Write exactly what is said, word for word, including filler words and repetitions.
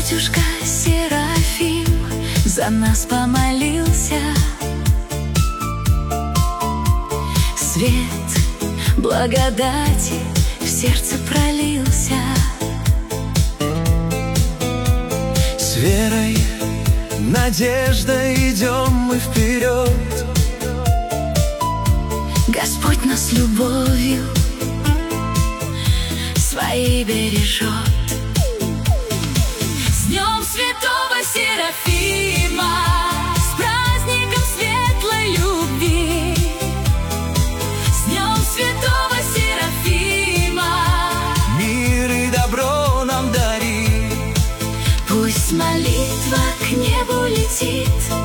Батюшка Серафим за нас помолился. Свет благодати в сердце пролился. С верой, надеждой идем мы вперед. Господь нас любовью своей бережет. С днем святого Серафима, с праздником светлой любви. С днем святого Серафима, мир и добро нам дари. пусть молитва к небу летит,